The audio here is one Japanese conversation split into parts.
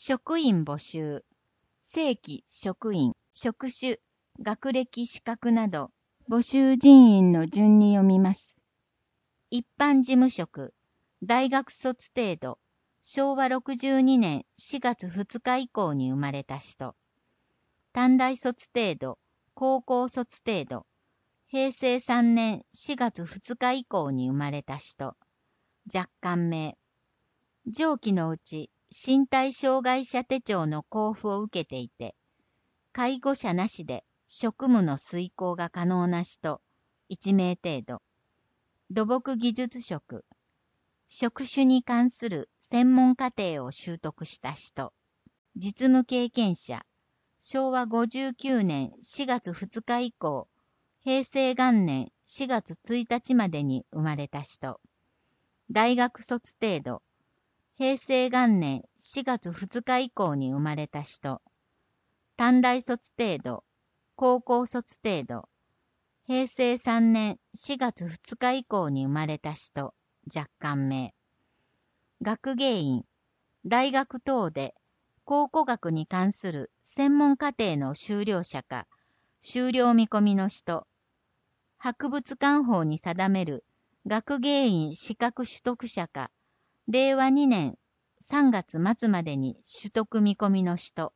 職員募集。正規職員、職種、学歴資格など、募集人員の順に読みます。一般事務職、大学卒程度、昭和62年4月2日以降に生まれた人。短大卒程度、高校卒程度、平成3年4月2日以降に生まれた人。若干名。上記のうち、身体障害者手帳の交付を受けていて、介護者なしで職務の遂行が可能な人、1名程度。土木技術職。職種に関する専門課程を習得した人。実務経験者。昭和59年4月2日以降、平成元年4月1日までに生まれた人。大学卒程度。平成元年4月2日以降に生まれた人。短大卒程度。高校卒程度。平成3年4月2日以降に生まれた人。若干名。学芸員。大学等で考古学に関する専門課程の修了者か、修了見込みの人。博物館法に定める学芸員資格取得者か、令和2年3月末までに取得見込みの人。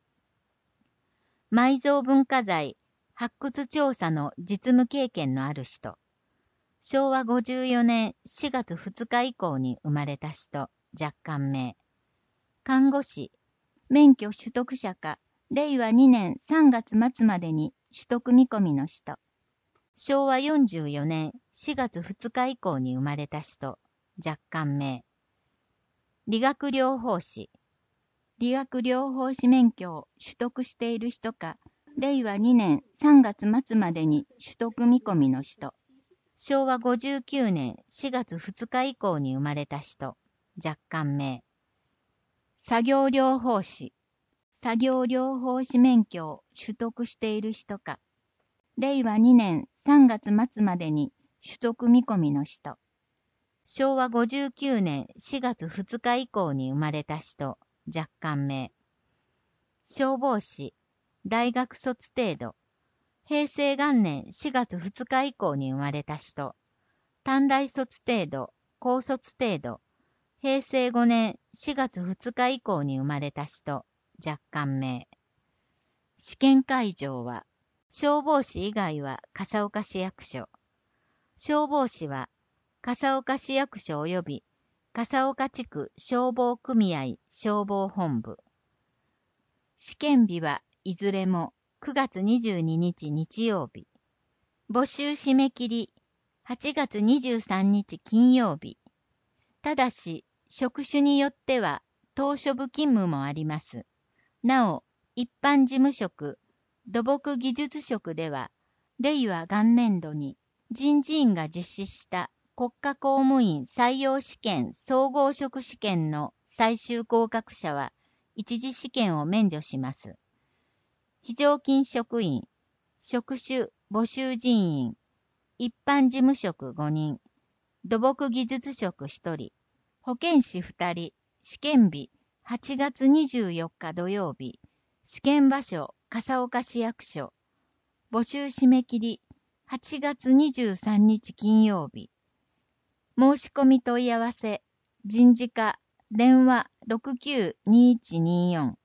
埋蔵文化財発掘調査の実務経験のある人。昭和54年4月2日以降に生まれた人。若干名。看護師。免許取得者か、令和2年3月末までに取得見込みの人。昭和44年4月2日以降に生まれた人。若干名。理学療法士。理学療法士免許を取得している人か、令和2年3月末までに取得見込みの人。昭和59年4月2日以降に生まれた人。若干名。作業療法士。作業療法士免許を取得している人か、令和2年3月末までに取得見込みの人。昭和59年4月2日以降に生まれた人。若干名。消防士。大学卒程度。平成元年4月2日以降に生まれた人。短大卒程度。高卒程度。平成5年4月2日以降に生まれた人。若干名。試験会場は、消防士以外は笠岡市役所。消防士は、笠岡市役所及び笠岡地区消防組合消防本部。試験日はいずれも9月22日日曜日。募集締め切り8月23日金曜日。ただし、職種によっては当初部勤務もあります。なお、一般事務職、土木技術職では、令和元年度に人事院が実施した国家公務員採用試験総合職試験の最終合格者は、一次試験を免除します。非常勤職員、職種募集人員、一般事務職5人、土木技術職1人、保健師2人、試験日8月24日土曜日、試験場所笠岡市役所、募集締め切り8月23日金曜日。申し込み問い合わせ、人事課、電話692124